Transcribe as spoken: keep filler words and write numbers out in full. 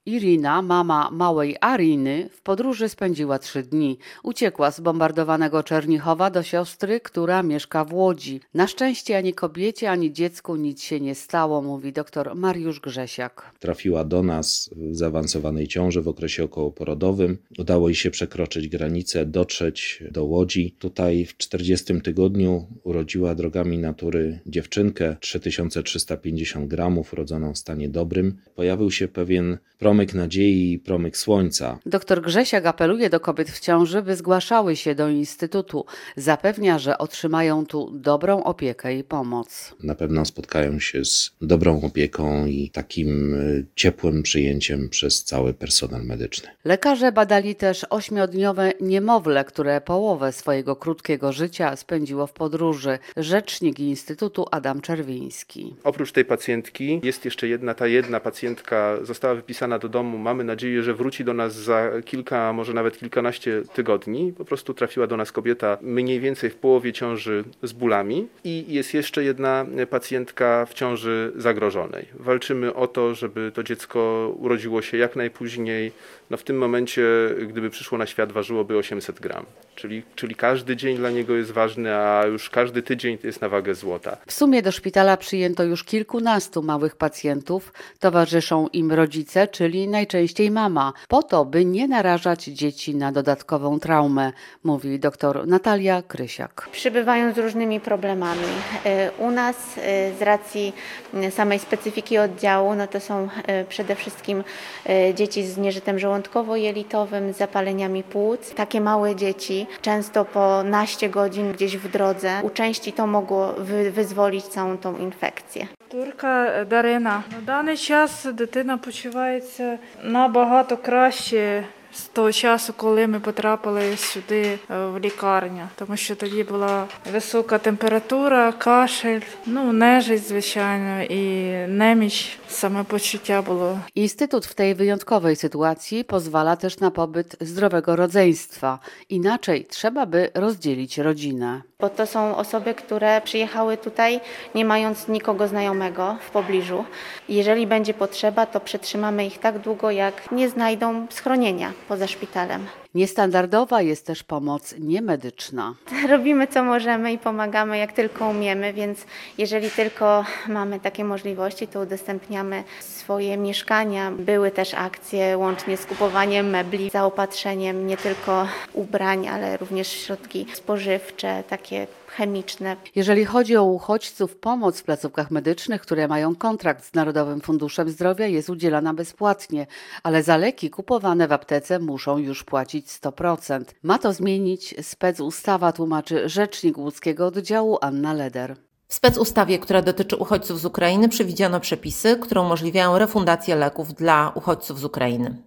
Irina, mama małej Ariny, w podróży spędziła trzy dni. Uciekła z bombardowanego Czernichowa do siostry, która mieszka w Łodzi. Na szczęście ani kobiecie, ani dziecku nic się nie stało, mówi dr Mariusz Grzesiak. Trafiła do nas w zaawansowanej ciąży w okresie okołoporodowym. Udało jej się przekroczyć granicę, dotrzeć do Łodzi. Tutaj w czterdziestym tygodniu urodziła drogami natury dziewczynkę, trzy tysiące trzysta pięćdziesiąt gramów, urodzoną w stanie dobrym. Pojawił się pewien promyk nadziei i promyk słońca. Dr Grzesiak apeluje do kobiet w ciąży, by zgłaszały się do Instytutu. Zapewnia, że otrzymają tu dobrą opiekę i pomoc. Na pewno spotkają się z dobrą opieką i takim ciepłym przyjęciem przez cały personel medyczny. Lekarze badali też ośmiodniowe niemowlę, które połowę swojego krótkiego życia spędziło w podróży. Rzecznik Instytutu Adam Czerwiński. Oprócz tej pacjentki jest jeszcze jedna, ta jedna pacjentka została wypisana do domu. Mamy nadzieję, że wróci do nas za kilka, może nawet kilkanaście tygodni. Po prostu trafiła do nas kobieta mniej więcej w połowie ciąży z bólami i jest jeszcze jedna pacjentka w ciąży zagrożonej. Walczymy o to, żeby to dziecko urodziło się jak najpóźniej. No w tym momencie, gdyby przyszło na świat, ważyłoby osiemset gram. Czyli, czyli każdy dzień dla niego jest ważny, a już każdy tydzień to jest na wagę złota. W sumie do szpitala przyjęto już kilkunastu małych pacjentów. Towarzyszą im rodzice, czyli najczęściej mama, po to, by nie narażać dzieci na dodatkową traumę, mówi dr Natalia Krysiak. Przybywają z różnymi problemami. U nas z racji samej specyfiki oddziału, no to są przede wszystkim dzieci z nieżytem żołądkowo-jelitowym, z zapaleniami płuc. Takie małe dzieci, często po naście godzin gdzieś w drodze, u części to mogło wy- wyzwolić całą tą infekcję. Турка Дарина. На даний час дитина почувається набагато краще з того часу, коли ми потрапили сюди в лікарню. Тому що тоді була висока температура, кашель, ну, нежить, звичайно, і неміч. Samopoczucia było. Instytut w tej wyjątkowej sytuacji pozwala też na pobyt zdrowego rodzeństwa. Inaczej trzeba by rozdzielić rodzinę. Bo to są osoby, które przyjechały tutaj nie mając nikogo znajomego w pobliżu. Jeżeli będzie potrzeba, to przetrzymamy ich tak długo, jak nie znajdą schronienia poza szpitalem. Niestandardowa jest też pomoc niemedyczna. Robimy co możemy i pomagamy jak tylko umiemy, więc jeżeli tylko mamy takie możliwości, to udostępniamy swoje mieszkania. Były też akcje łącznie z kupowaniem mebli, zaopatrzeniem nie tylko ubrań, ale również środki spożywcze, takie chemiczne. Jeżeli chodzi o uchodźców, pomoc w placówkach medycznych, które mają kontrakt z Narodowym Funduszem Zdrowia, jest udzielana bezpłatnie, ale za leki kupowane w aptece muszą już płacić sto procent. Ma to zmienić specustawa, tłumaczy rzecznik łódzkiego oddziału Anna Leder. W specustawie, która dotyczy uchodźców z Ukrainy, przewidziano przepisy, które umożliwiają refundację leków dla uchodźców z Ukrainy.